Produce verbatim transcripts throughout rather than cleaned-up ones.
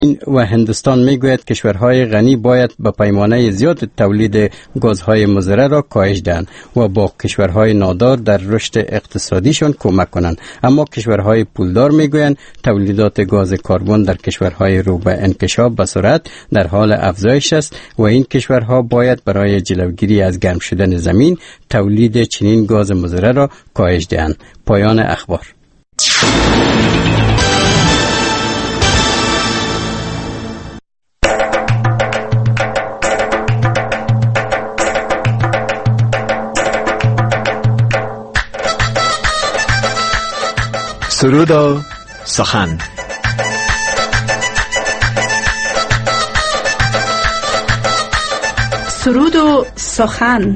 و هندوستان میگوید کشورهای غنی باید به پیمانه زیاد تولید گازهای مضر را کاهش دهند و با کشورهای نادار در رشد اقتصادیشان کمک کنند. اما کشورهای پولدار میگویند تولیدات گاز کربن در کشورهای رو به انکشاف به سرعت در حال افزایش است و این کشورها باید برای جلوگیری از گرم شدن زمین تولید چنین گاز مضر را کاهش دهند. پایان اخبار. سرود و سخن. سرود و سخن.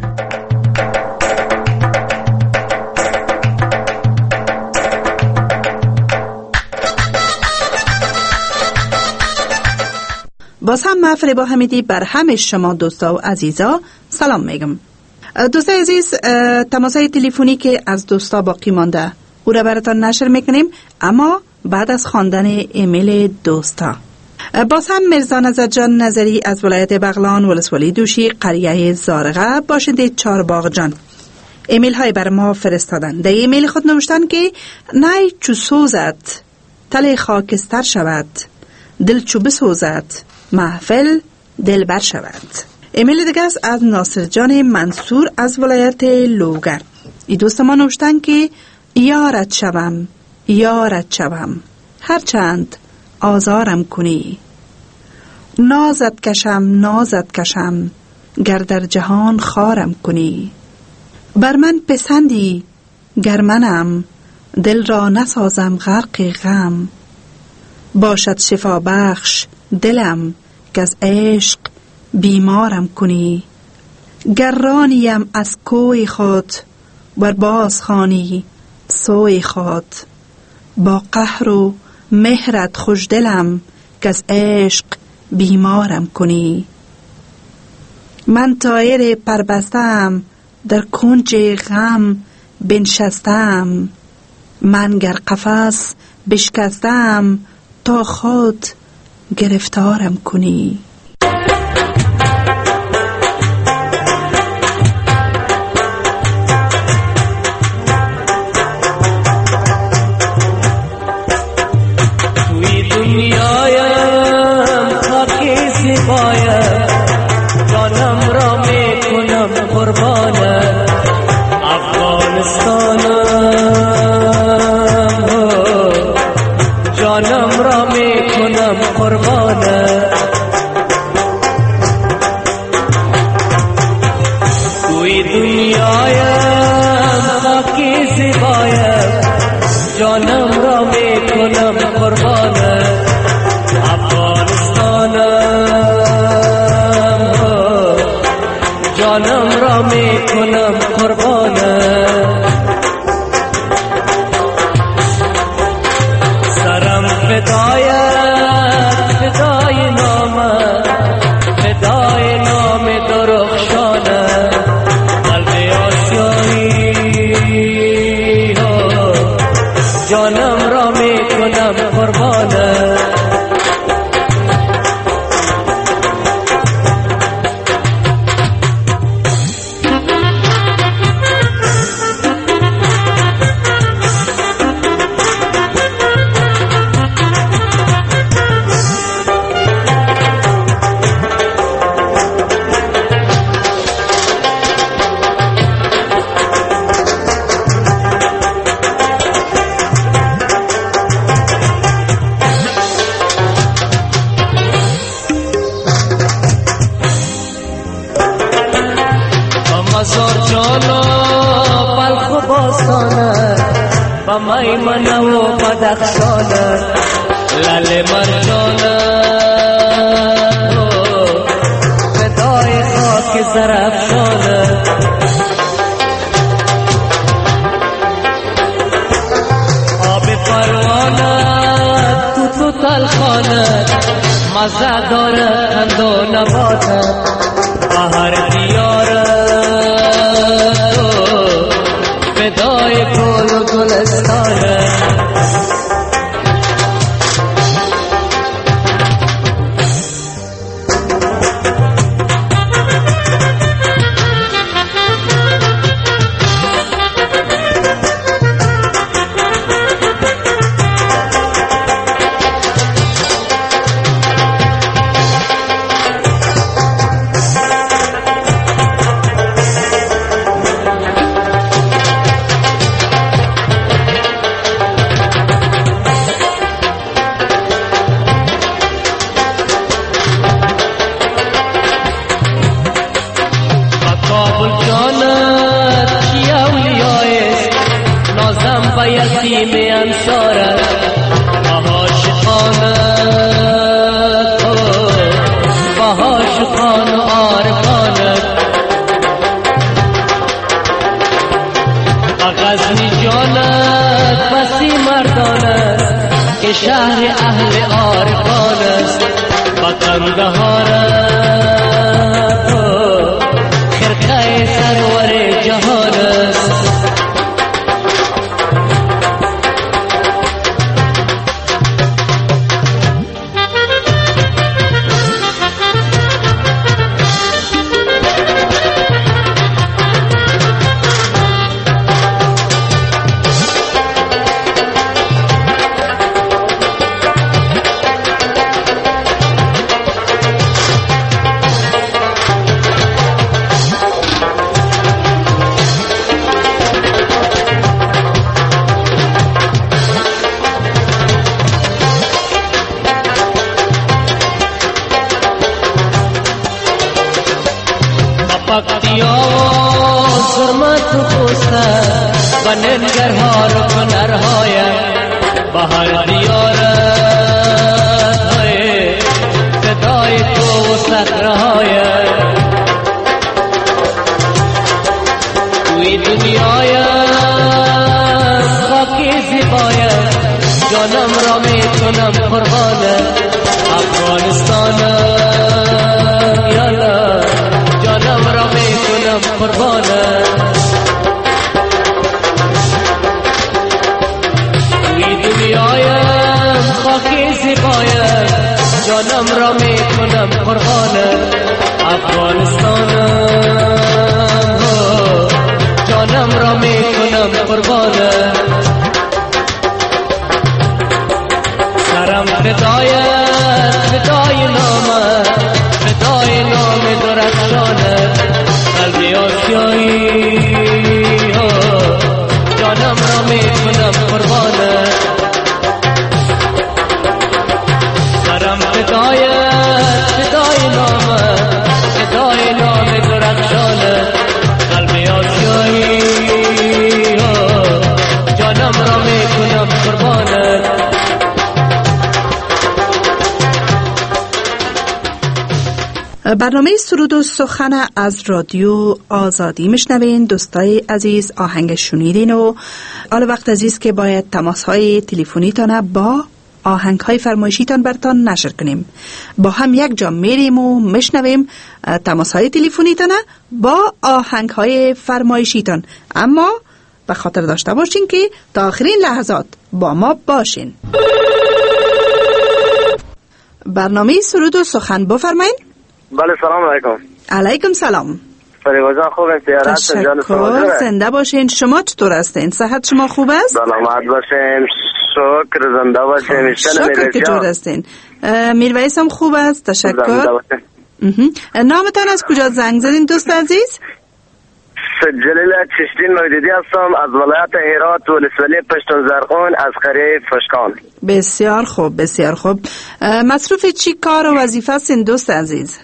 باز هم من فریبا حمیدی بر همه شما دوستا و عزیزا سلام میگم. دوستای عزیز، تماسای تلفنی که از دوستا باقی مانده او را براتان نشر میکنیم، اما بعد از خواندن ایمیل دوستا. باز هم مرزا نظر جان نظری از ولایت بغلان ولسوالی دوشی قریه زارقه باشنده چهارباغ جان ایمیل های بر ما فرستادن. در ایمیل خود نوشتن که نای چو سوزد تل خاکستر شود، دل چو بسوزد محفل دل بر شود. ایمیل دیگه است از ناصر جان منصور از ولایت لوگر. ای دوست ما نوشتن که یارت شوم یارت شوم هرچند آزارم کنی، نازت کشم نازت کشم گر در جهان خارم کنی. بر من پسندی گر منم دل را نسازم غرق غم، باشد شفا بخش دلم که از عشق بیمارم کنی. گر رانیم از کوی خود بر باز خانی سوی خود، با قهر و مهرت خوش دلم که از عشق بیمارم کنی. من طایر پربستم در کنج غم بنشستم، من گر قفس بشکستم تا خود گرفتارم کنی. مزه داره خند و نباته بهر دیاره فدای گل و گلستانه بندهار تو خرقه سرور جهان است. پکتیا ظلمت خوسته بننگرها رو کنرهای بهار دیار های صدای تو و صخرهای توی دنیای خاکی زیبای جانم را می کنم قربان افغانستان یالا جانم را می کنم قربان توی دنیایم خاکی زیبایم جانم را می کنم قربان افغانستانم جانم را می کنم قربان سرم فدایت فدای نامت فدای نام درخشانت قلبی آسیایی جانم را می کنم قربانت سرم فدایت فدای نامت فدای نام درخشانت قلبی آسیایی جانم را می کنم قربانت. برنامه سرود و سخن از رادیو آزادی میشنوین. دوستای عزیز آهنگ شنیدین و حال وقت عزیز که باید تماس های تلفنی تانه با آهنگ های فرمایشی تان برتان نشر کنیم. با هم یک جا میریم و میشنویم تماس های تلفنی تانه با آهنگ های فرمایشی تان، اما به خاطر داشته باشین که تا آخرین لحظات با ما باشین. برنامه سرود و سخن بفرمایین. بله سلام علیکم. علیکم سلام. فریبا جان خوب هستید؟ تشکر، زنده باشین. شما چطور هستین؟ صحت شما خوب است؟ سلامت باشین، شکر، زنده باشین. شکر که جور هستین. میرویس هم خوب است؟ تشکر. نامتان از کجا زنگ زدین دوست عزیز؟ جلیل چشتین موجودی هستم از ولایت هرات ولسوالی پشتون زرغون از قریه فشکان. بسیار خوب بسیار خوب. مصروف چی کار و وظیفه هستین دوست عزیز؟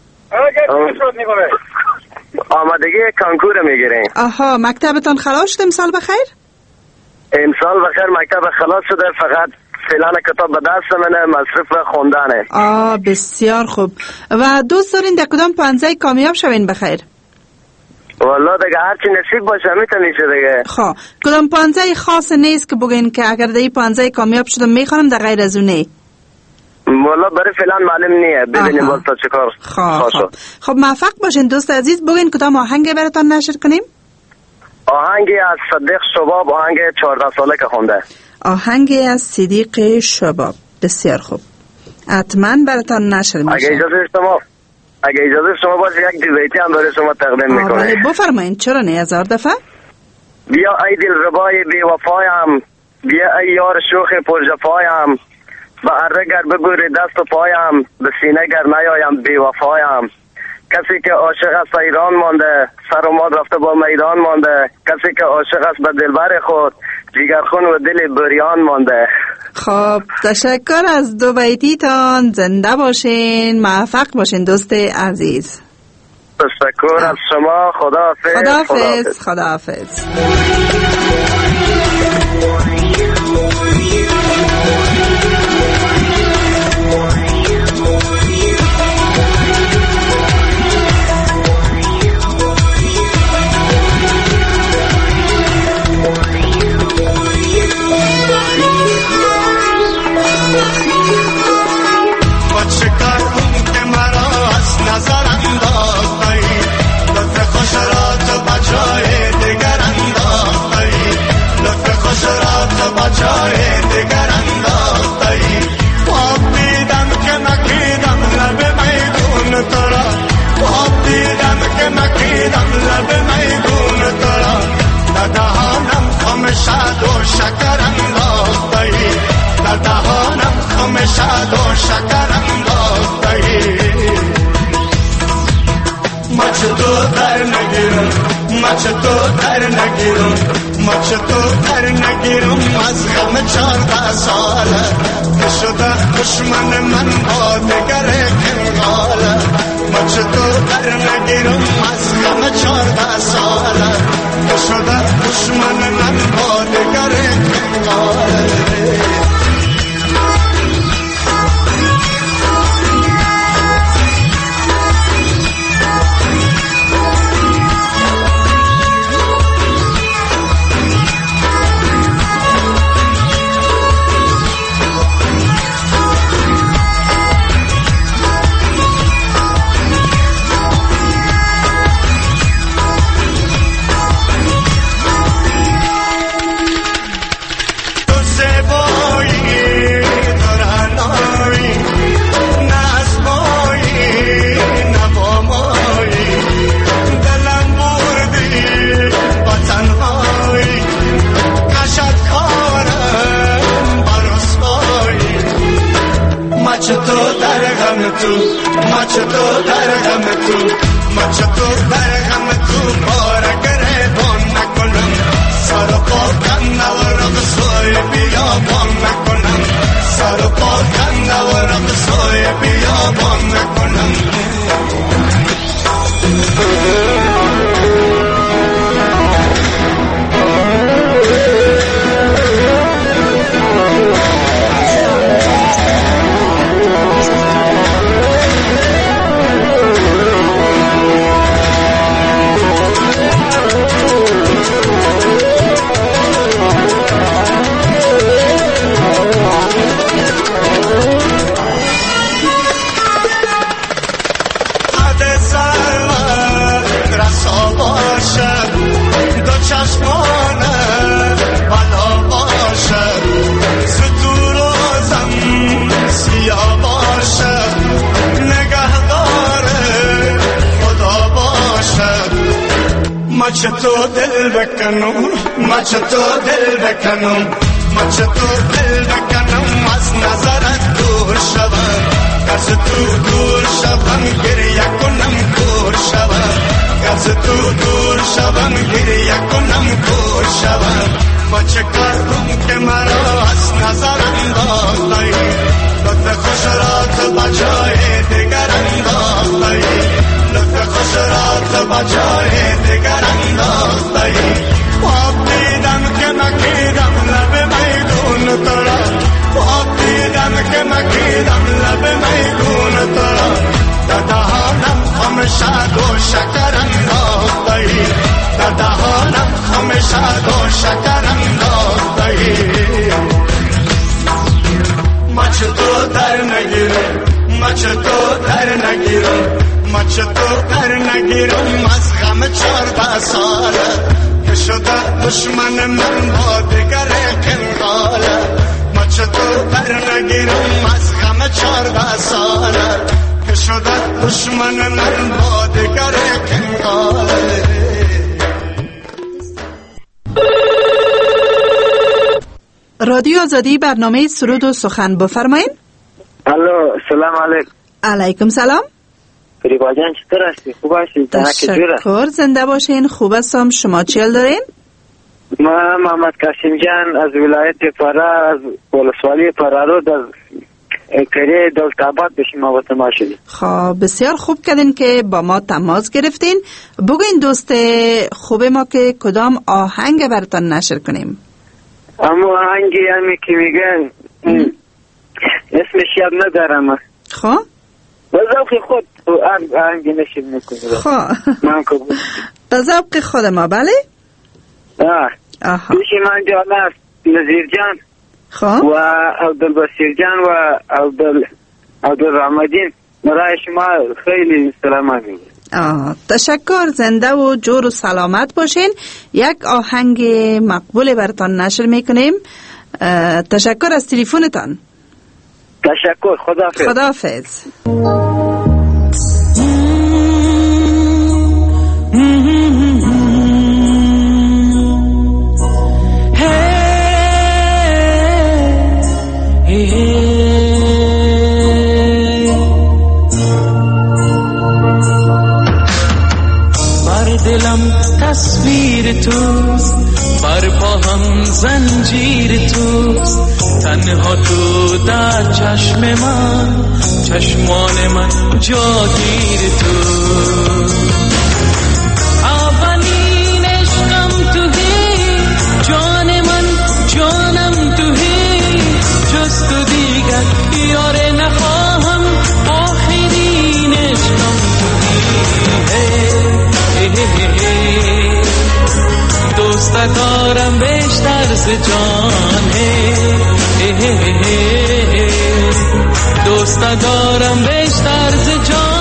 آمادگی کانکور میگیریم. آها، مکتبتان خلاص شد؟ امسال بخیر؟ امسال بخیر، مکتب خلاص شده، فقط فعلا کتاب به دست منه، مصروف خوندنه. آه بسیار خوب. و دوست دارین در کدام پانزه کامیاب شوین بخیر؟ والله دیگه هرچی نصیب باشه میشه دیگه. خب کدام پانزه خاص نیست که بگین که اگر در این پانزه کامیاب شدم میخوانم در غیر از اونه؟ والله برای فعلا معلوم نیه، ببینیم باز تا چیکار خب خب موفق باشین دوست عزیز. بگین کدام آهنگ براتون نشر کنیم؟ آهنگی از صدیق شباب، آهنگ چهارده ساله که خونده. آهنگی از صدیق شباب، بسیار خوب، حتما براتون نشر میشه. اگه اجازه شما اگه اجازه شما باشه یک دیویتی هم برای شما تقدیم میکنه. بله بفرمایید. چرا نه، هزار دفعه. بیا ای دل ربای بی وفایم، بیا ای یار شوخ پرجفایم، به اره گر بگوری دست و پایم، به سینه گر نیایم بی وفایم. کسی که عاشق است ایران مانده، سر و ماد رفته با میدان مانده. کسی که عاشق است به دلبر خود، جیگرخون و دل بریان مانده. خب تشکر از دو بیتیتان. زنده باشین، موفق باشین دوست عزیز. تشکر از شما. خداحافظ. خداحافظ. خداحافظ. What you got? تو در نگیرم از غم چارده ساله که شده دشمن من با دگر کنگاله ما چطور در نگیرم از غم چارده ساله که شده دشمن من با دگر کنگاله مچتو در غم تو مچتو در غم تو بارگره بان نکنم سر پا کنده و رقصای بیابان نکنم سر پا کنده و رقصای بیابان نکنم مچتو دل بکنم مچتو دل بکنم مچتو دل بکنم از نظرت دور شوم از تو دور شوم گریه کنم کور شوم از تو دور شوم گریه کنم کور شوم ما چه کردم که مرا از نظر انداختی لطف خوش را تو بجای دیگر انداختی لطف خوش را تو بجای دیگر انداختی خواب دیدم که مکیدم لب میدون تو را خواب دیدم که مکیدم لب میدون تو را در دهانم خمشد و شکر انداختی در دهانم خمشد و شکر انداختی مچتو در نگیرم مچتو در نگیرم مچتو در نگیرم از غم چارده ساله که شده دشمن من با دگر کنگاله مچتو در نگیرم از غم چارده ساله که شده دشمن من با دگر کنگاله رادیو آزادی برنامه سرود و سخن بفرمایید. الو سلام علیکم. علیکم سلام. فریبا جان چطور هستی؟ خوب هستی؟ تشکر زنده باشین. خوب هستم. شما چیل دارین؟ ما محمد قاسم جان از ولایت فرا از ولسوالی فرارود از کره دولت آباد به شما با تماس شدیم. خب بسیار خوب کردین که با ما تماس گرفتین. بگوین دوست خوب ما که کدام آهنگ براتون نشر کنیم؟ اما آهنگی همی که میگن اسمش یاد ندارم. خب به ذوق خود آهنگی نشر میکنه. خب من قبول. به ذوق خود ما بله؟ آه آها. پیش من جان است نظیر جان خب و عبدالبصیر جان و عبدال عبدالرحمدین برای شما خیلی سلامت میگم. آه تشکر. زنده و جور و سلامت باشین. یک آهنگ مقبول براتون نشر میکنیم. تشکر از تلفنتان. تشکر. خداحافظ. خداحافظ. تصویر توست، بر پا هم زنجیر توست، تنها تو در چشم من، چشمان من جاگیر توست. اولین عشقم تویی، جان من جانم تویی، جز تو دیگر یاره نخواهم، آخرین عشقم تویی. دوست دارم بیشتر ز جان، دوست دارم بیشتر ز جان.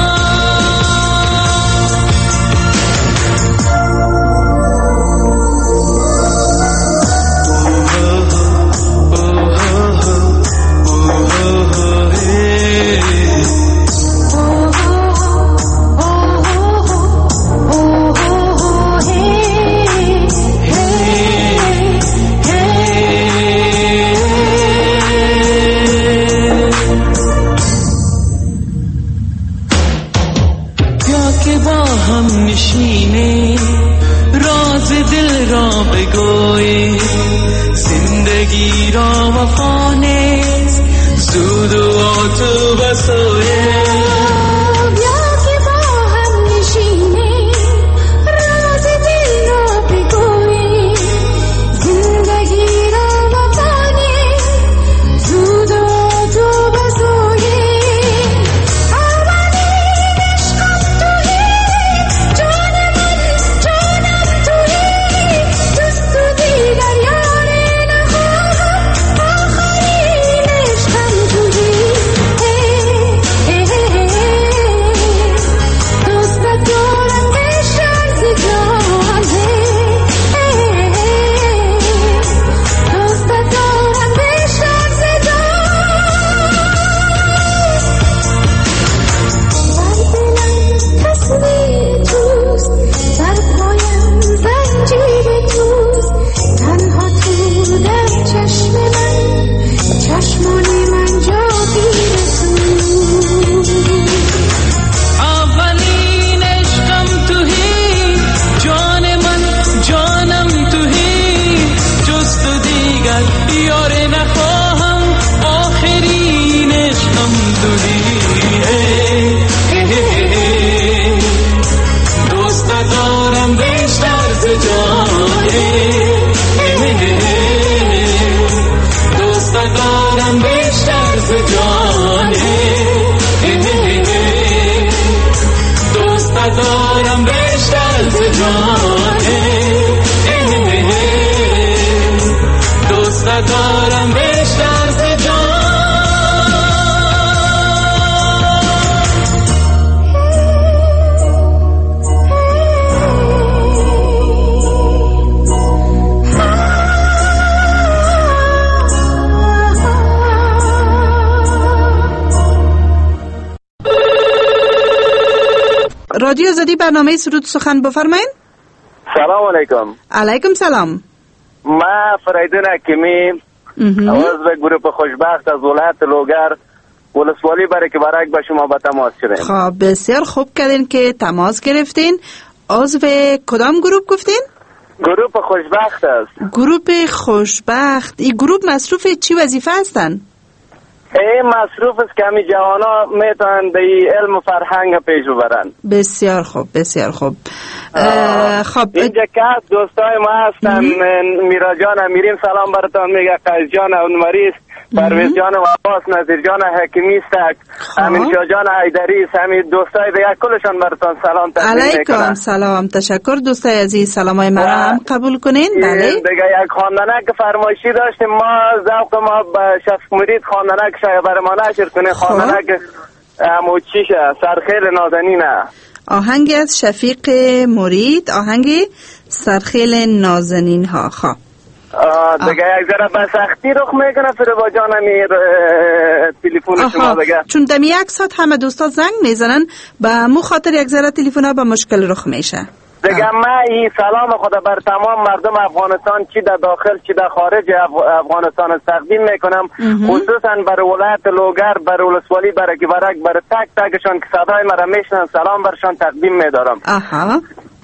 زندگی را وفا نیست، زود و تو بسویه. بیا که با هم نشینیم، راز دل را بگوییم، زندگی را وفا نیست، زود و تو بسوییم. اولین عشقم تویی، جان من جانم تویی، جز تو دیگر یاره رادیو آزادی برنامه سرود سخن بفرمایید. سلام علیکم. علیکم سلام. ما فریدون حکیمی عضو گروه خوشبخت از ولایت لوگر ولسوالی برای که برای به شما به تماس شدیم. خب بسیار خوب کردین که تماس گرفتین. عضو کدام گروه گفتین؟ گروه خوشبخت است. گروه خوشبخت. این گروه مصروف چی وظیفه هستن؟ این مصروف است که همی جوانا میتونن به علم و فرهنگ پیش ببرن. بسیار خوب بسیار خوب. خب اینجا که دوستای ما هستن، میرا جان امیریم سلام براتون میگه، قیس جان اونمریس، پرویز جان عباس، نظیر جان حکیمی است، امین شاه جان حیدری، همین دوستای دیگه کلشان براتون سلام تقدیم میکنم. علیکم سلام. تشکر دوستای عزیز. سلامای مرا هم قبول کنین. بله دیگه یک خواندنک فرمایشی داشتیم، ما ذوق ما به شفق مرید خواندنک شاید برای ما نشر کنه. خواندنک همو چیشه سرخیل نازنینه، آهنگ از شفیق مرید، آهنگ سرخیل نازنین ها. خواه دیگه یک ذره به سختی رخ میکنه فروا جان امیر تلفن شما دیگه، چون دمی یک ساعت همه دوستا زنگ میزنن به مو خاطر یک ذره تلفن ها به مشکل رخ میشه. دیگه ما این سلام خدا بر تمام مردم افغانستان چی در داخل چی در خارج افغانستان تقدیم میکنم، خصوصا بر ولایت لوگر، بر ولسوالی، برک برک، بر تک تکشان که صدای مرا میشنن سلام برشان تقدیم میدارم. آها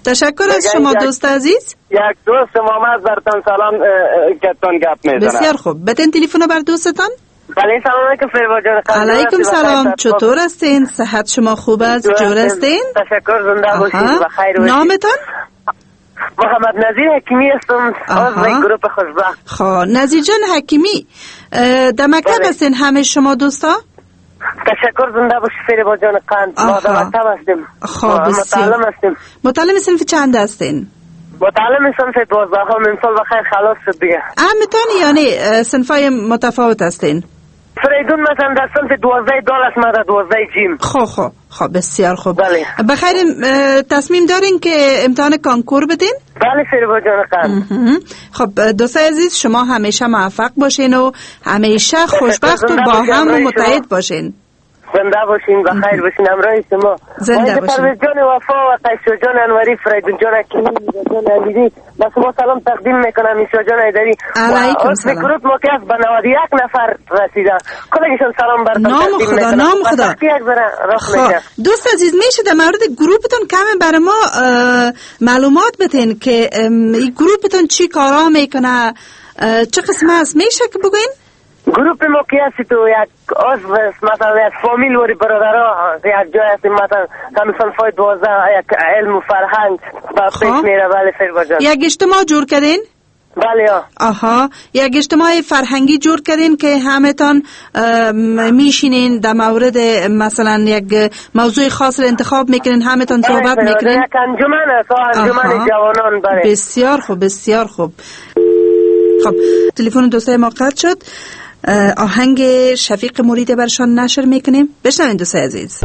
تشکر از شما دوست عزیز. یک دوست محمد برتان سلام کتون گپ میزنم. بسیار خوب، بتین تلفن بر دوستتان. بله سلام علیکم فریبا جان. علیکم سلام، چطور هستین؟ صحت شما خوب است؟ جور هستین؟ تشکر، زنده باشید و خیر باشید. نامتان؟ محمد نظیر حکیمی هستم از گروه خوشبخت. خب نظیر جان حکیمی در مکتب هستین همه شما دوستا؟ تشکر، زنده باشید فریبا جان. قند ما در مکتب هستیم. خب بسیار. متعلم هستیم. متعلم صنف چند هستین؟ متعلم صنف دوازده هم امسال بخیر خلاص شد دیگه. همتان یعنی صنفای متفاوت هستین؟ فریدون مثلا در صنف دوازده دال است، ما در دوازده جیم. خب خب خب بسیار خوب. بله. بخیر تصمیم دارین که امتحان کانکور بدین؟ بله فریبا جان. قند خب دوست عزیز شما همیشه موفق باشین و همیشه خوشبخت و با هم و متحد باشین. زنده باشین و خیر باشین. همراه شما زنده باشین. پرویز جان وفا و قیس جان انوری، فریدون جان حکیمی، جان علیدی با شما سلام تقدیم میکنم. ایشا جان ایدری علیکم سلام. گروه ما که به نود و یک نفر رسیده. کلگیشون سلام براتون نام تقدیم خدا میکنم. نام خدا. خب دوست عزیز میشه در مورد گروهتون کمی برای ما معلومات بدین که این گروهتون چی کارا میکنه، چه قسمه است، میشه که بگوین؟ گروپ ما که هستی تو یک عضو مثلا یک فامیل وری برادرها یک جای هستیم، مثلا کمی صنفای دوازده یک علم و فرهنگ با پیش میره. بله فریبا جان. یک اجتماع جور کردین؟ بله ها. آها، یک اجتماع فرهنگی جور کردین که همتان میشینین در مورد مثلا یک موضوع خاص رو انتخاب میکنین، همتان صحبت میکنین؟ یک انجمن است، انجمن جوانان. بله بسیار خوب بسیار خوب. خب تلفن دوستای ما قطع شد. آهنگ شفیق مریده برشان نشر میکنیم، بشنوین دوستای عزیز.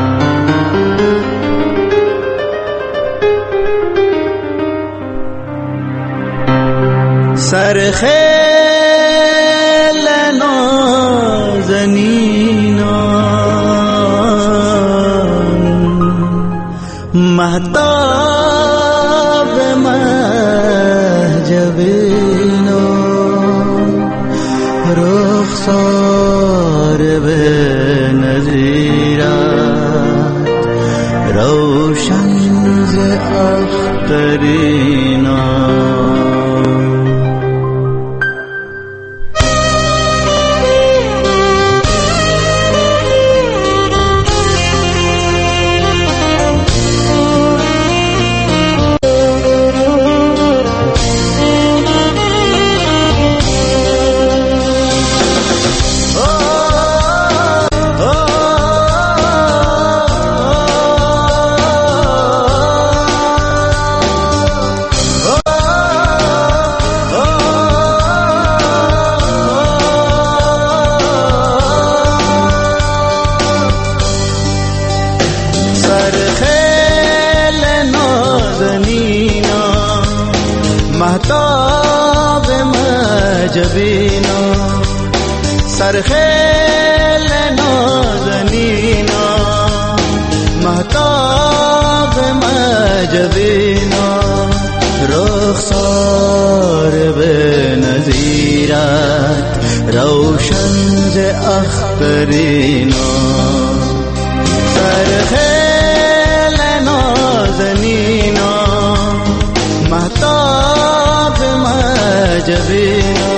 سرخیل نازنینان مهتاب محجبینان رخسار به نظیرت روشن ز اخترینان. مهتاب محجبینا سرخیل نازنینا مهتاب محجبینا رخسار به نظیرت روشن ز اخترینا سرخیل نازنینا مهتاب محجبینا.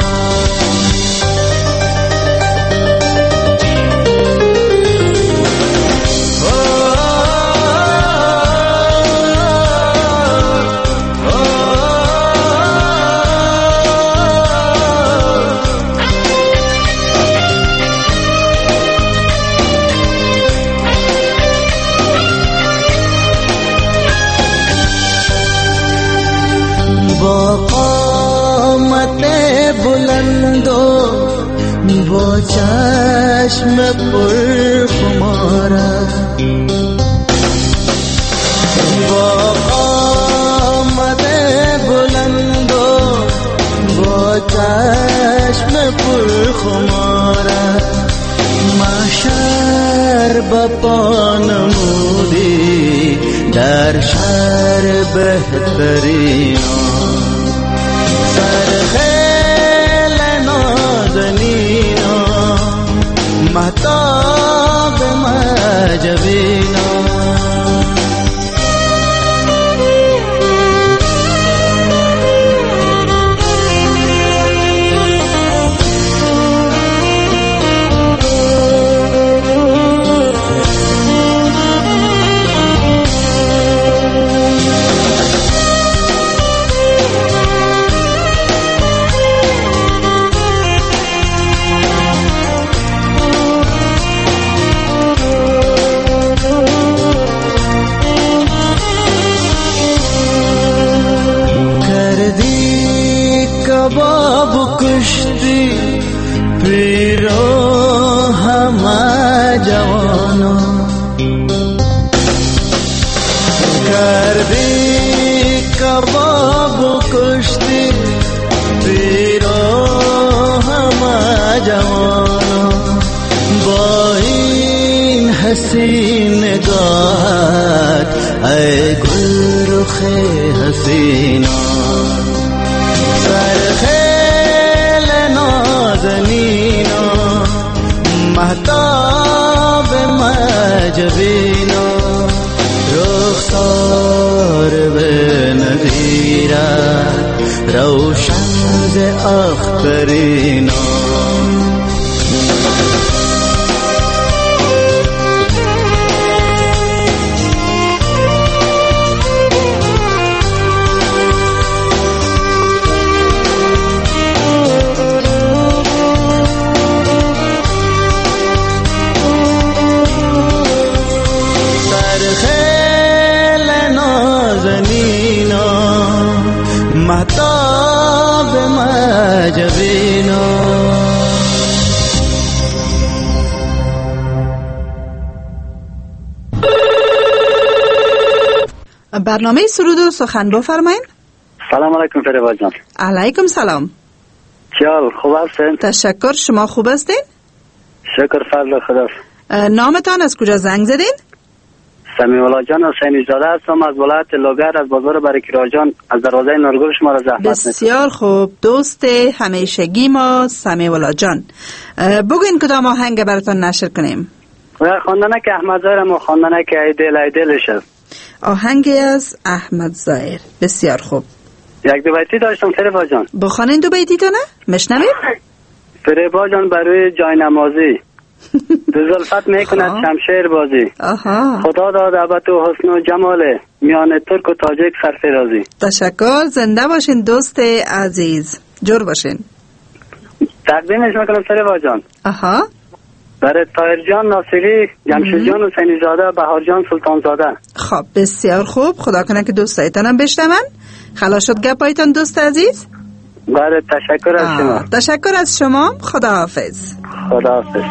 با قامت بلندو با چشم پر خمارت با قامت بلندو با چشم پر خمارت محشر با پا نمودی در شهر بهترین سرخیل نازنینا مهتاب محجبینا. جوانا کردی کباب و کشتی پیرو همه جوانا با این حسین نگاهت ای گل رخ حسینا سرخیل نازنینا مهتاب مجبینا رخسار به نظیرت روشن ز اخترینا مهتاب مجبینا. برنامه سرود و سخن بفرمایید. سلام علیکم فریبا جان. علیکم سلام. چه حال، خوب هستین؟ تشکر، شما خوب هستین؟ شکر فضل خدا. نامتان از کجا زنگ زدین؟ سمیع الله جان حسینی زاده هستم از ولایت لوگر از بازار برکیرا جان از دروازه نورگل شما را زحمت می‌کنم. بسیار خوب، دوست همیشگی ما سمیع الله جان. بگوین کدام آهنگ براتون نشر کنیم؟ خواندنه که احمد ظاهر ما خواندنه که ای دل ای دلش است. آهنگی از احمد ظاهر. بسیار خوب. یک دو بیتی داشتم فریبا جان. بخوانین دو بیتی تا نه؟ مشنویم؟ فریبا جان برای جای نمازی دو زلفت میکند شمشیر بازی. آها. خدا داد ابد و حسن و جماله میان ترک و تاجیک سرفرازی. تشکر، زنده باشین دوست عزیز، جور باشین. تقدیمش میکنم فریبا جان. آها. برای طاهر جان ناصری، جمشید جان حسینی زاده، بهار جان سلطان زاده. خب بسیار خوب، خدا کنه که دوستایتانم بشنون. خلاص شد گپایتان دوست عزیز. بله تشکر از شما. تشکر از شما. خدا حافظ. خدا حافظ.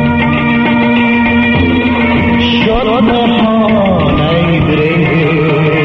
Shut up,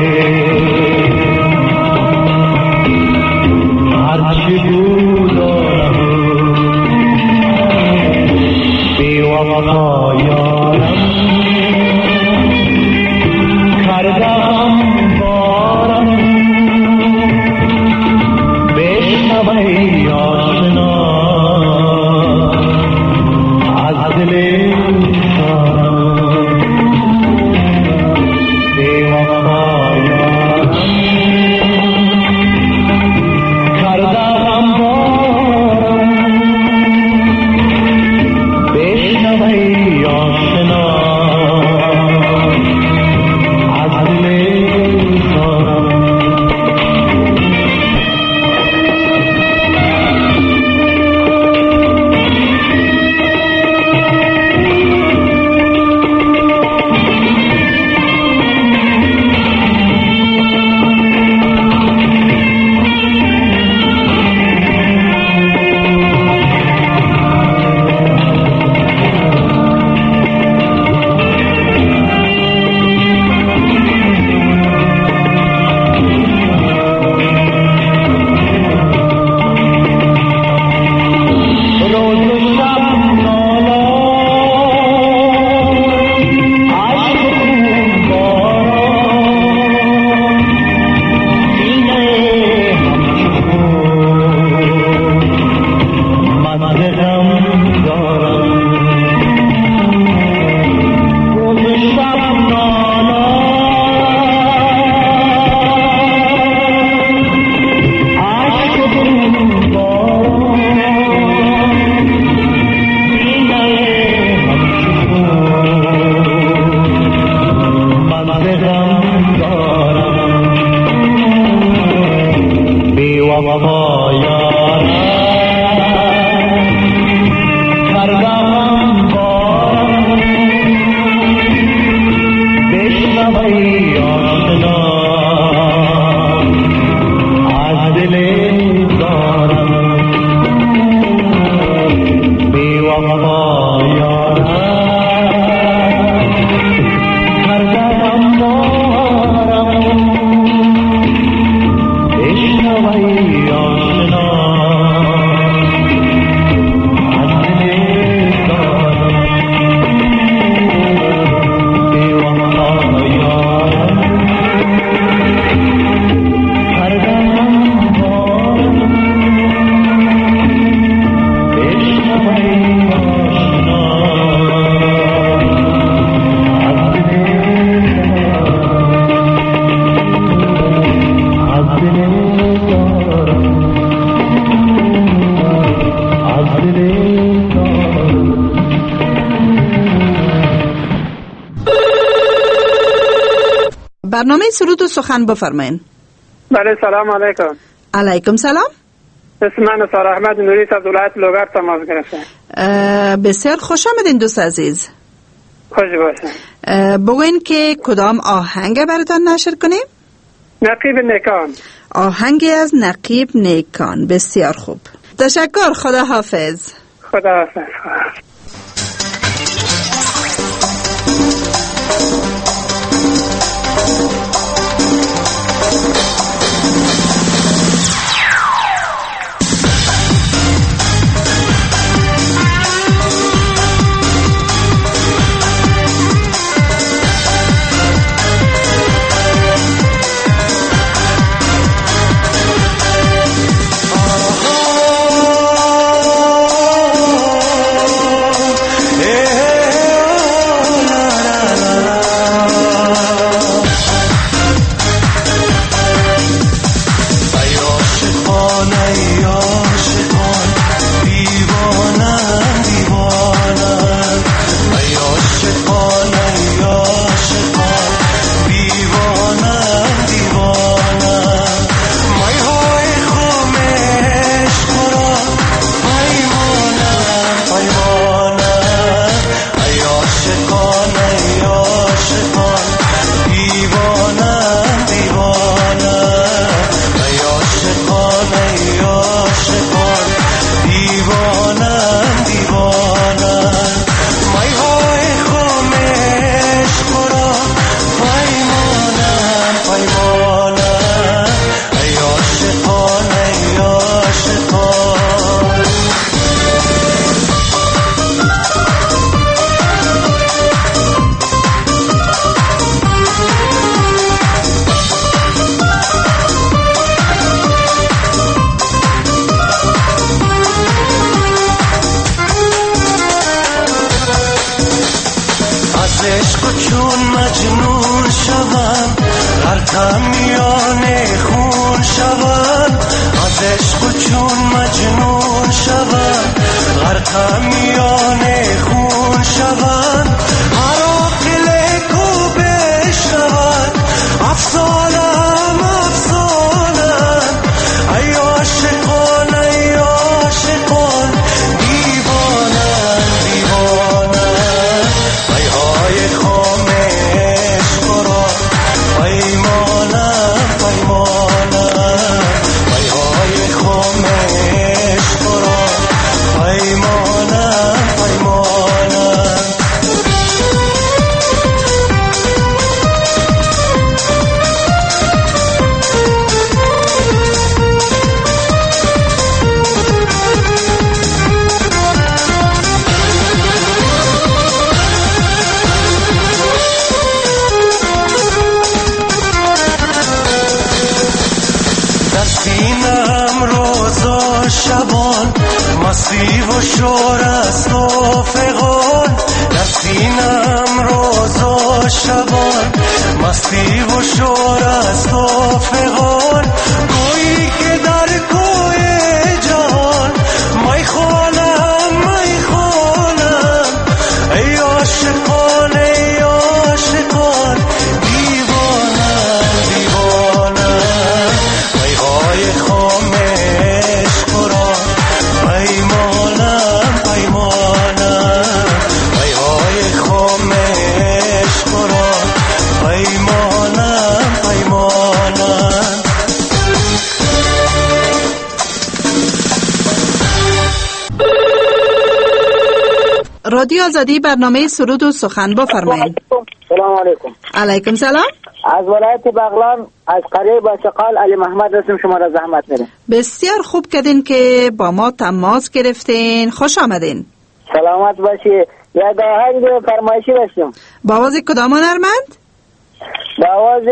برنامه سرود و سخن بفرمایین. بله سلام علیکم. علیکم سلام. اسم من سار احمد نوری از ولایت لوگر تماس گرفتم. بسیار خوش آمدین دوست عزیز. خوش باشین. بگوین که کدام آهنگ براتان نشر کنیم؟ نقیب نیکان. آهنگی از نقیب نیکان. بسیار خوب. تشکر. خدا حافظ. خدا حافظ. رادیو آزادی برنامه سرود و سخن بفرمایید. سلام علیکم. علیکم سلام. از ولایت بغلان از قریه باشقال علی محمد رسم شما را زحمت میدم. بسیار خوب کردین که با ما تماس گرفتین. خوش آمدین. سلامت باشی. یک آهنگ فرمایشی داشتم. با آواز کدام هنرمند؟ با آواز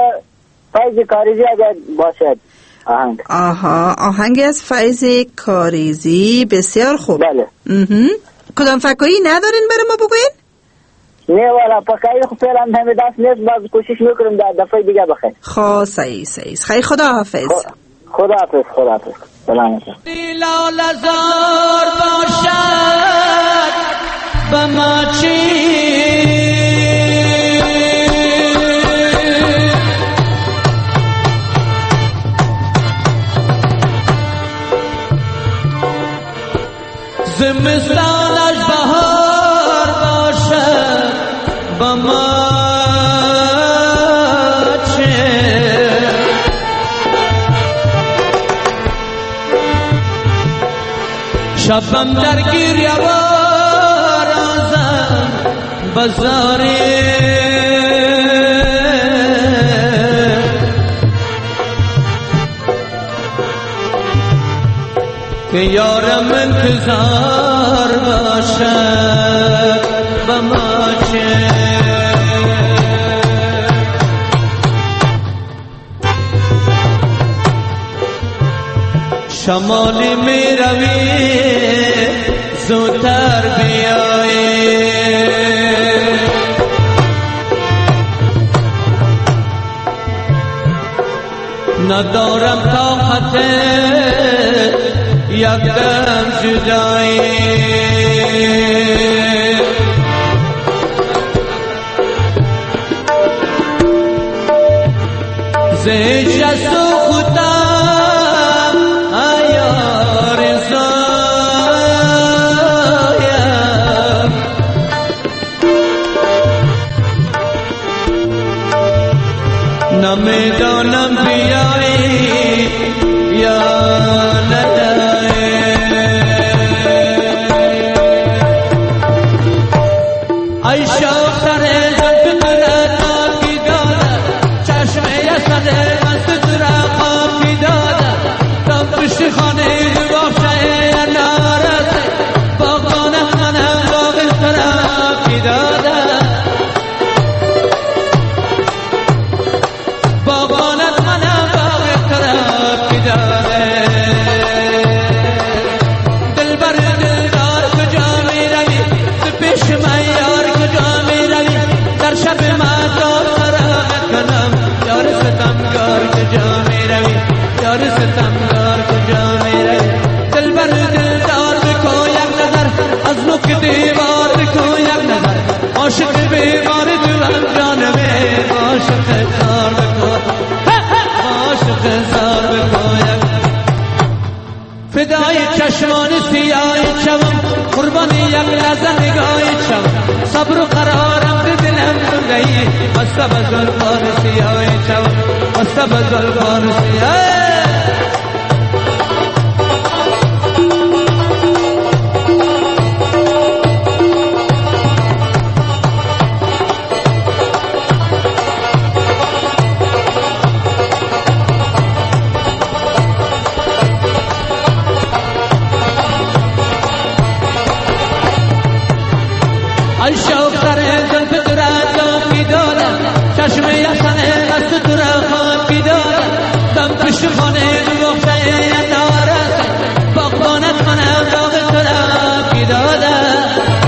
فیض کاریزی اگر باشد آهنگ. آها، آهنگ از فیض کاریزی. بسیار خوب. بله. کدام فکایی ندارین برای ما بگوین؟ نه والا فکایی خب فعلا همه دست نیست، باز کوشش میکنم در دفعه دیگه بخیر. خب صحیح صحیح. خیلی خدا حافظ. خدا حافظ. خدا حافظ. سلامت. لاله زار باشد به ما چی زمستانش بهار باشد با ما چه شبم در گریه بارازم بزاری که یارم انتظار باشد با ما چه شمالی می روی زودتر بیایی ندارم طاقت یک دم جدایی زیش از تو خودم ایار زایم نمیدانم بیایی یا ندایی ای شوق سر زلف قرآن کی دادم چشمه سر مست درقا کی دادم دم پشت خانه بافشه نارسه باغانت منم باغ سرم کی دادم باغانت منم باغ سرم کی دادم دلبر دلدار کجا می روی پیش من یار کجا می روی در شب من دار خراب کنم یار ستمگار کجا می روی یار ستمگار کجا می روی دلبر دلدار بکو یک نظر از نوک دیوار بکو یک نظر عاشق بیمار دوام جانمه عاشق زار بکو عاشق زار بکو یک فدای چشمان سیاه چوم قربان یک لحظه نگاه چوم صبر و قرارم به دلم بگی بسته به زلفان سیاه چوم بسته به زلفان سیاه ای شوق سر زلف درقا کی دادم چشمه یسن مست درقا کی دادم دم پشت خانه بخشه دارد باغبانت منم باغ سرم کی دادم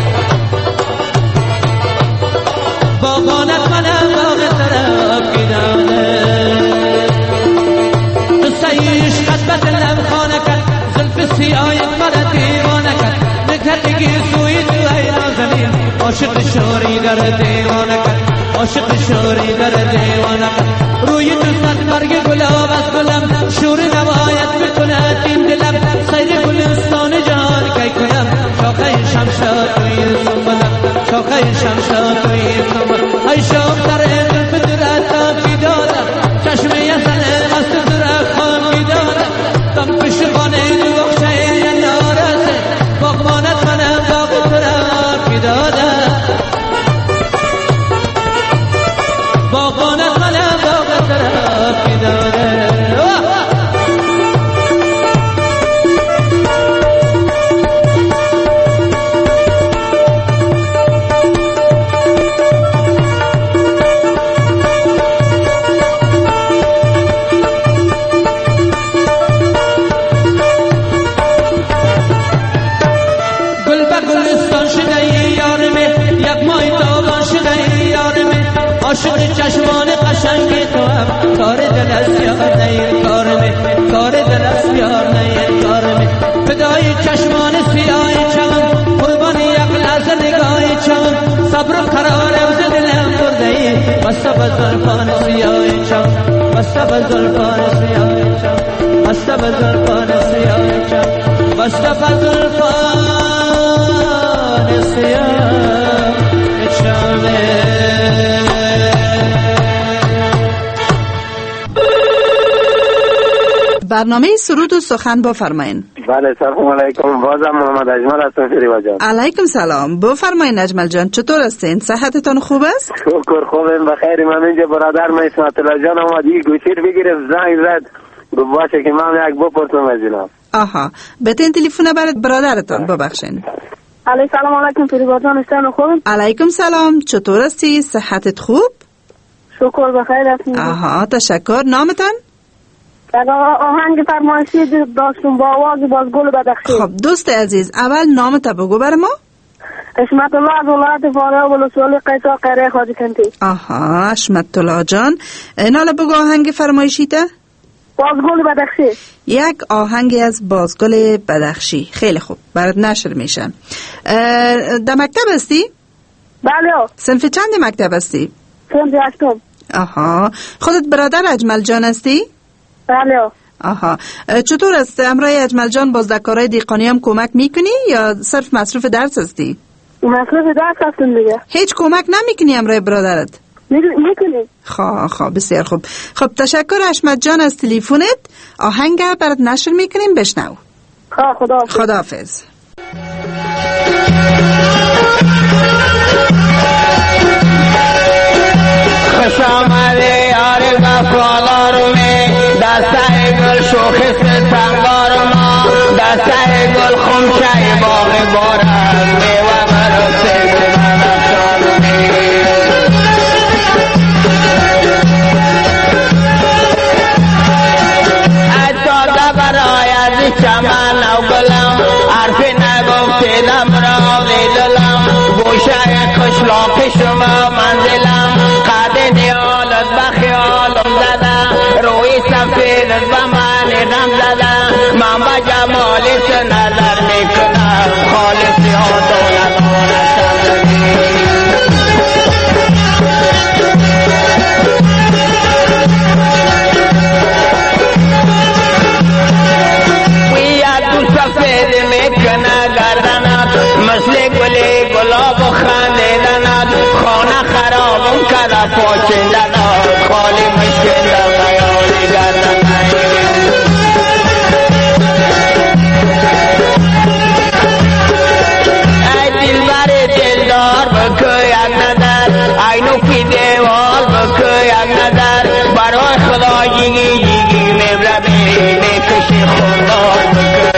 باغبانت منم باغ سرم کی دادم قصه عشقت به دلم خانه کرد زلف سیاهت مرا دیوانه کرد نکردگی سوی تو ای نازنین عاشق شوری در دیوانه کرد عاشق شوری در دیوانه کرد روی تو صد برگ گلاب از گلم شور نوایت بکند این دلم سیر گلستان جان کی کنم شاخه شمشاد توی سنبلم شاخه شمشاد توی سنبلم ای شوق سر زلف درقا کی دادم چشمه یسن مست درقا کی دادم دم پشت خانه بخشه نارسه باغبانت منم باغ سرم کی دادم باغبانت منم باغ سرم کی دادم عاشق چشمان قشنگی تو هم کار دل از یار نیم کار می کار دل از یار نیم کار می فدای چشمان سیاه چم قربان یک لحظه نگاه چم صبر و قرارم ز دلم برده ای بسته به زلفان سیاه چم بسته به زلفان سیاه چم بسته به زلفان سیاه چم بسته به زلفان سیاه شامه. برنامه سرود و سخن بفرمایین. بله سلام علیکم، بازم محمد اجمل هستم فریبا جان. علیکم سلام، بفرمایین اجمل جان، چطور هستین؟ صحتتان خوب است؟ شکر خوبم بخیر. من اینجا برادر من اسمت الله جان اومد یک گوشیر بگیره زنگ زد گفت باشه که من یک بپرسم از اینا. آها بتین تلفن برات برادرتان ببخشین. علی سلام علیکم فریبا جان، استان خوبم؟ علیکم سلام، چطور هستی؟ صحتت خوب؟ شکر بخیر هستم. آها تشکر. نامتان؟ آهنگ فرمایشی داشتم با آواز بازگل بدخشی. خب دوست عزیز اول نامت بگو بر ما. اشمت الله از ولایت فارغ و لسولی قیصا قره خواجه کنتی. آها اشمت الله جان، ناله بگو آهنگ فرمایشی تا بازگل بدخشی. یک آهنگ از بازگل بدخشی. خیلی خوب برات نشر میشن. در مکتب هستی؟ بله. صنف چند مکتب هستی؟ صنف هشتم. آها خودت برادر اجمل جان هستی؟ بله. آها چطور است امرای اجمل جان باز در کارهای دیقانی هم کمک میکنی یا صرف مصروف درس هستی؟ مصروف درس هستم دیگه. هیچ کمک نمیکنی امرای برادرت؟ میکنی. خب خب بسیار خوب. خب تشکر اشمت جان از تلفنت. آهنگ برات نشر میکنیم بشنو. خب خداحافظ. خداحافظ. خوش آمده یار وفادار می دسته گل شوخی ستنگار ما دسته گل خمچه باغ بارم میوه برسه من افشان می اتاده برای از چمن و گلم حرفی نگفتیدم را دلم گوشه کشلاک شما منزلم قد دیالت بخیالم زده روی سفیدت به من غم زده من به جمالت نظر میکنم خالصی ها دولت سفید میکنه گردنت مثل گلی گلاب و خندیدنت خانه خرابم کرده پاچیدنت خالی مشکل در خیالی گردنت ای دلبر دلدار بکو یک نظر ای نوکی دیوال بکو یک نظر برای خدا جیگی جیگی میبرمی میکشی خوندار بکو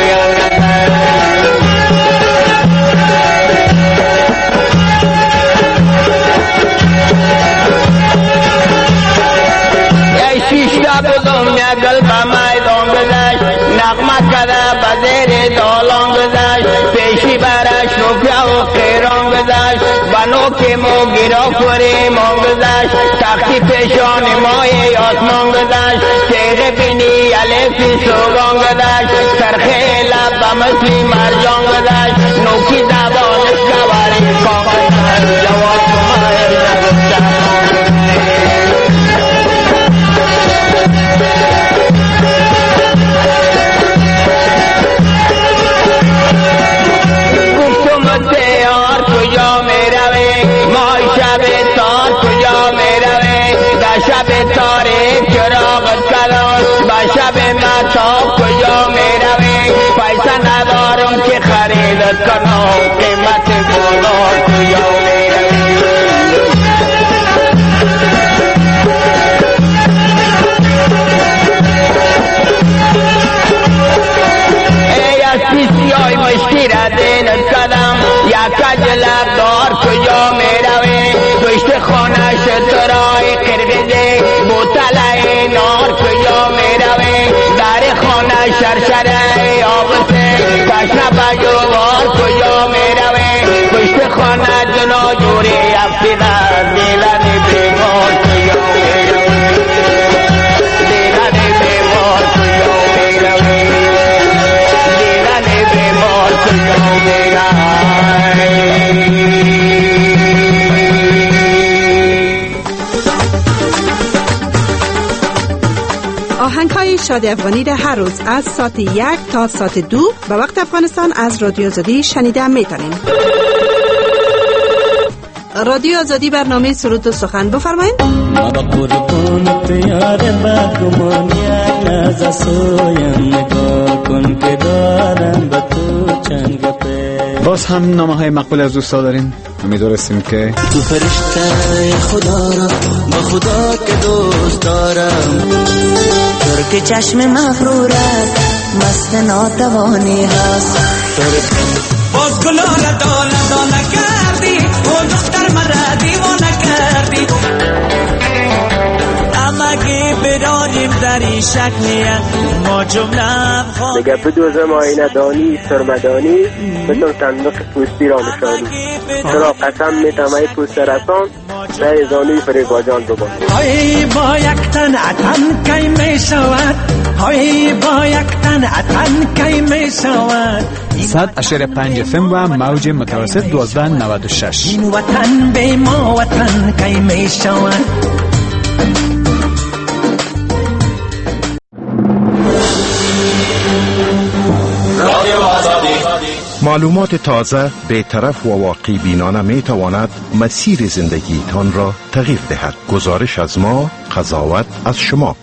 قلب میدان گذشت نغمه کده بزیر دالان گذشت پیشی برش روپیا و قیران گذشت بنو که مو گرافوری ما گذشت تختی پیشان مای آسمان گذشت تیغ بینی علیفی سوگان گذشت سرخی لب بمثلی مرجان گذشت نوکی زبانش گواری کامل جواب کمای نگفتم شب تاریک چراغ کلاس با شب ماتاب کجا میروی پیسه ندارم که خریدت کنم قیمت گلاب کجا میروی ای از پیسیای مشتی را دینت کدم یک کجلب دار کجا میروی پشت خانه شترای قرقزه بوتلای نار کجا میروی در خانه شرشره آبسه تشنه بجوار کجا میروی پشت خانه جنا جوری افتیده دیلن بیمار کجا میروی دیلن بیمار کجا میروی دیلن بیمار کجا میروی آهنگ های شادی افغانی را هر روز از ساعت یک تا ساعت دو به وقت افغانستان از رادیو آزادی شنیده میتونین. رادیو آزادی برنامه سرود و سخن بفرمایید. ما با قربون پیار بگمان یک لحظه سویم نگاه کن که دارم با تو چند گپه. باز هم نامه های مقبول از دوستا داریم. امیدوارستیم که تو فرشته خدا را با خدا که دوست دارم، ترک چشم مغرورت مست ناتوانی هست. باز گلا را داله داله کردی و دختر مرا دیوانه کردی، امگه برانیم در این شکلیت ما جمله خواهد نگه بدوزم آینه دانی سرمدانی بتون صندوق پوستی را نشانی، چرا قسم میتم ای پوست رسان نه زانی فریباجان ببان. های با یک تن عطن کی می شود، های با یک تن عطن کی می شود. صد اشاره پنج فم و موج متوسط دوازده نود و شش. این وطن به ما وطن کی می شود. معلومات تازه، بی‌طرف و واقعی بینانه می تواند مسیر زندگی تان را تغییر دهد. گزارش از ما، قضاوت از شما.